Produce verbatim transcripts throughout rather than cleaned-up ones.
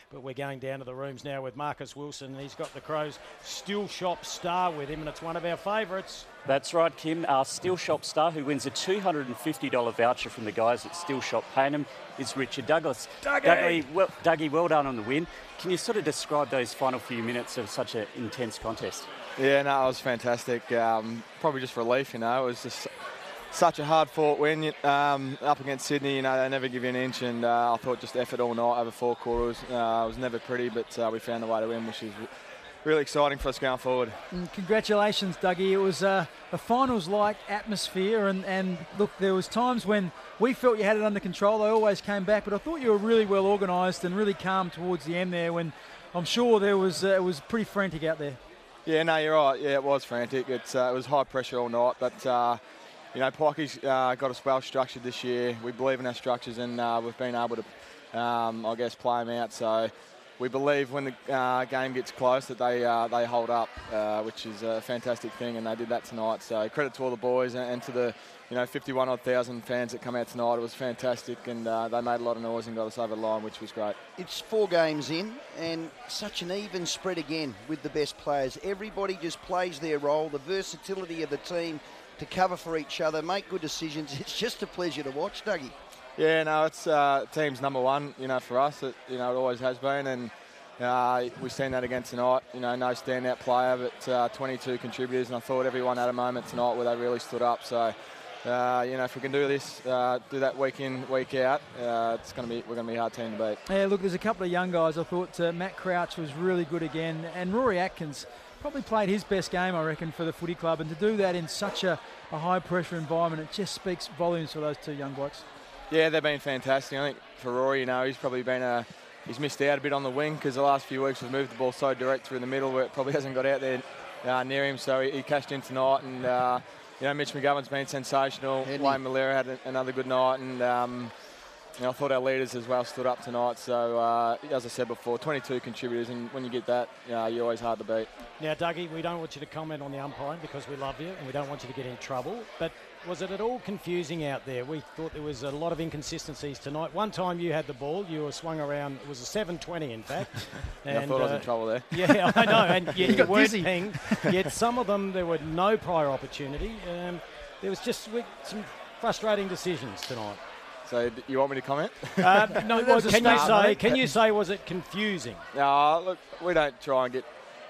But we're going down to the rooms now with Marcus Wilson. He's got the Crows Still Shop Star with him, and it's one of our favourites. That's right, Kim. Our Still Shop Star, who wins a two hundred fifty dollars voucher from the guys at Still Shop Payneham, is Richard Douglas. Dougie! Dougie, well, Dougie, well done on the win. Can you sort of describe those final few minutes of such an intense contest? Yeah, no, it was fantastic. Um, probably just relief, you know. It was just such a hard-fought win um, up against Sydney. You know, they never give you an inch, and uh, I thought just effort all night over four quarters. Uh, it was never pretty, but uh, we found a way to win, which is really exciting for us going forward. And congratulations, Dougie. It was uh, a finals-like atmosphere, and, and look, there was times when we felt you had it under control. They always came back, but I thought you were really well organised and really calm towards the end there, when I'm sure there was uh, it was pretty frantic out there. Yeah, no, you're right. Yeah, it was frantic. It's uh, it was high pressure all night, but uh, you know, Pikey's uh, got us well structured this year. We believe in our structures, and uh, we've been able to, um, I guess, play them out. So we believe when the uh, game gets close that they uh, they hold up, uh, which is a fantastic thing, and they did that tonight. So credit to all the boys and, and to the you know fifty-one odd thousand fans that come out tonight. It was fantastic, and uh, they made a lot of noise and got us over the line, which was great. It's four games in, and such an even spread again with the best players. Everybody just plays their role. The versatility of the team to cover for each other, make good decisions. It's just a pleasure to watch, Dougie. Yeah, no, it's uh, team's number one, you know, for us. It, you know, it always has been, and uh, we've seen that again tonight. You know, no standout player, but uh, twenty-two contributors, and I thought everyone had a moment tonight where they really stood up. So, uh, you know, if we can do this, uh, do that week in, week out, uh, it's going to be we're going to be a hard team to beat. Yeah, look, there's a couple of young guys. I thought uh, Matt Crouch was really good again, and Rory Atkins probably played his best game, I reckon, for the footy club, and to do that in such a, a high-pressure environment, it just speaks volumes for those two young blokes. Yeah, they've been fantastic. I think for Rory, you know, he's probably been a he's missed out a bit on the wing because the last few weeks we've moved the ball so direct through the middle where it probably hasn't got out there uh, near him. So he, he cashed in tonight, and uh, you know, Mitch McGovern's been sensational. Henry. Wayne Malera had a, another good night, and um, you know, I thought our leaders as well stood up tonight. So uh, as I said before, twenty-two contributors, and when you get that, you know, you're always hard to beat. Now, Dougie, we don't want you to comment on the umpiring because we love you and we don't want you to get in trouble, but was it at all confusing out there? We thought there was a lot of inconsistencies tonight. One time you had the ball, you were swung around, it was a seven twenty in fact. And, I thought uh, I was in trouble there. Yeah, I know, and you, you got weren't dizzy. pinged, yet some of them there were no prior opportunity. Um, there was just some frustrating decisions tonight. So you want me to comment? Uh, no, well, That was a can you start, say? mate. Can you say was it confusing? No, look, we don't try and get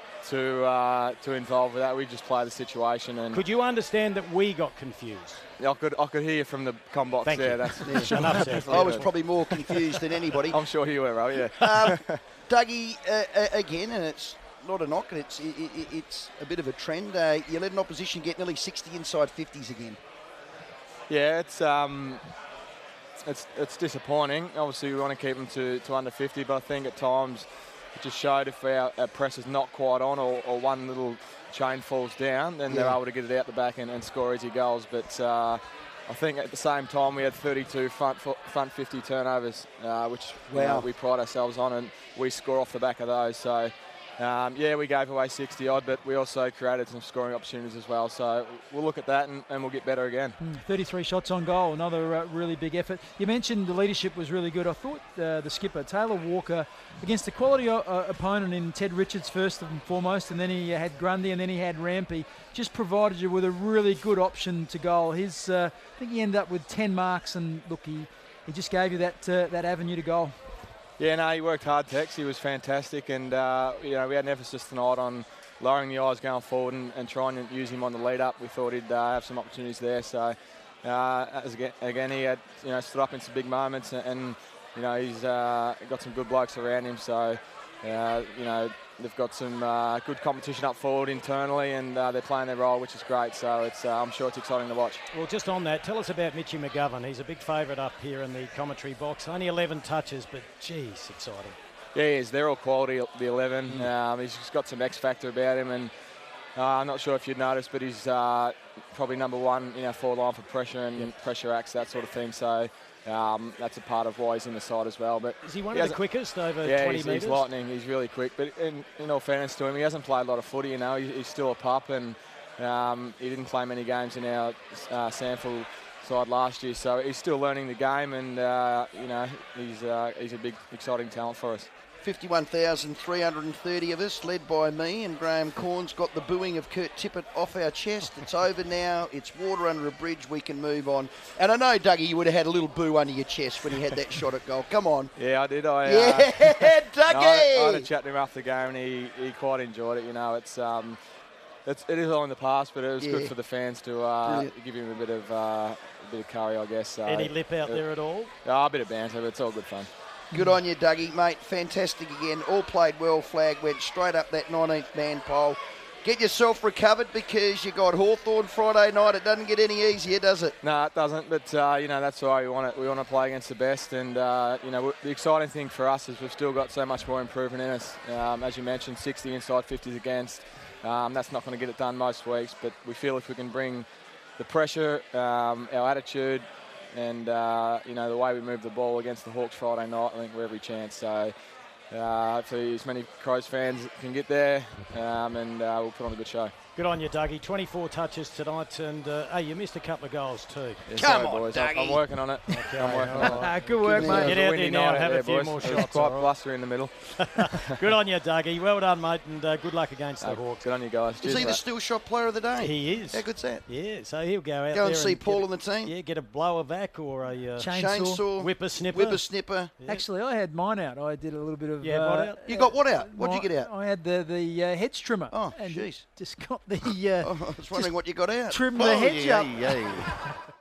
too uh, too involved with that. We just play the situation. And Could you understand that we got confused? I could I could hear you from the com box Thank there. you. That's Enough said. I was probably more confused than anybody. I'm sure you were, right? Yeah. Um, Dougie, uh, uh, again, and it's not a knock, and it's it, it, it's a bit of a trend. Uh, you let an opposition get nearly sixty inside fifties again. Yeah, it's um, it's it's disappointing. Obviously, we want to keep them to, to under fifty, but I think at times it just showed if our, our press is not quite on, or, or one little chain falls down, then Yeah. they're able to get it out the back and, and score easy goals. But uh, I think at the same time we had thirty-two front fo- front fifty turnovers, uh, which you know, Wow. we pride ourselves on, and we score off the back of those. So. Um, yeah, we gave away sixty odd, but we also created some scoring opportunities as well. So we'll look at that and, and we'll get better again. Mm, thirty-three shots on goal, another uh, really big effort. You mentioned the leadership was really good. I thought uh, the skipper, Taylor Walker, against a quality uh, opponent in Ted Richards first and foremost, and then he had Grundy and then he had Rampy, just provided you with a really good option to goal. His, uh, I think he ended up with ten marks, and look, he, he just gave you that uh, that avenue to goal. Yeah, no, he worked hard, Tex. He was fantastic, and uh, you know we had an emphasis tonight on lowering the eyes going forward and, and trying to use him on the lead up. We thought he'd uh, have some opportunities there. So uh, as again, again, he had you know stood up in some big moments, and, and you know he's uh, got some good blokes around him. So uh, you know they've got some uh, good competition up forward internally, and uh, they're playing their role, which is great. So it's uh, I'm sure it's exciting to watch. Well, just on that, tell us about Mitchy McGovern. He's a big favourite up here in the commentary box. Only eleven touches, but geez, exciting. Yeah, he is. They're all quality, the eleven. Mm. Um, he's just got some X factor about him, and uh, I'm not sure if you'd noticed, but he's uh, probably number one in our forward line for pressure and yep. pressure acts, that sort of thing. So um, that's a part of why he's in the side as well. But is he one he of the quickest over yeah, twenty he's, metres? he's lightning. He's really quick. But in, in all fairness to him, he hasn't played a lot of footy. You know, he, he's still a pup, and um, he didn't play many games in our uh, Sandford side last year. So he's still learning the game, and uh, you know, he's uh, he's a big, exciting talent for us. fifty-one thousand three hundred thirty of us, led by me, and Graham Corns got the booing of Kurt Tippett off our chest. It's over now. It's water under a bridge. We can move on. And I know, Dougie, you would have had a little boo under your chest when he had that shot at goal. Come on. Yeah, I did. I, Yeah, uh, Dougie! no, I, I had a chat to him after the game, and he, he quite enjoyed it. You know, it's um, it's it is all in the past, but it was Yeah. good for the fans to uh, Brilliant. give him a bit of uh, a bit of curry, I guess. Uh, Any lip out uh, there at all? Oh, a bit of banter, but it's all good fun. Good on you, Dougie, mate. Fantastic again. All played well. Flag went straight up that nineteenth man pole. Get yourself recovered because you got Hawthorn Friday night. It doesn't get any easier, does it? No, it doesn't. But uh, you know, that's why we want to we want to play against the best. And uh, you know, the exciting thing for us is we've still got so much more improvement in us. Um, as you mentioned, sixty inside, fifties against. Um, that's not going to get it done most weeks. But we feel if we can bring the pressure, um, our attitude, and uh, you know, the way we move the ball against the Hawks Friday night, I think we're every chance. So. Uh, hopefully as many Crows fans can get there, um, and uh, we'll put on a good show. Good on you, Dougie. twenty-four touches tonight, and uh, hey, you missed a couple of goals too. Yeah, Come sorry, on, boys. I'm, I'm Dougie. working on it. Okay, I'm working all on right. it. Ah, good work, Good mate. man. Get It was a out windy there now night and have out a few there, more boys. It was shots. quite all right? blustery in the middle. Good on you, Dougie. Well done, mate, and uh, good luck against the Uh, Hawks. good on you guys. Is Cheers he for the that. still shot player of the day? He is. How good's that? Yeah, so he'll go out Go there and see Paul get and the team. Yeah, get a blower vac or a uh, Chainsaw. Chainsaw. whippersnipper. Whippersnipper. Yeah. Actually, I had mine out. I did a little bit of. You had uh, what out? You got what out? What'd you my- get out? I had the the uh, hedge trimmer. Oh, and jeez. just got the uh, Oh, I was wondering what you got out. trim the Oh, hedge yeah, up. yeah, yeah.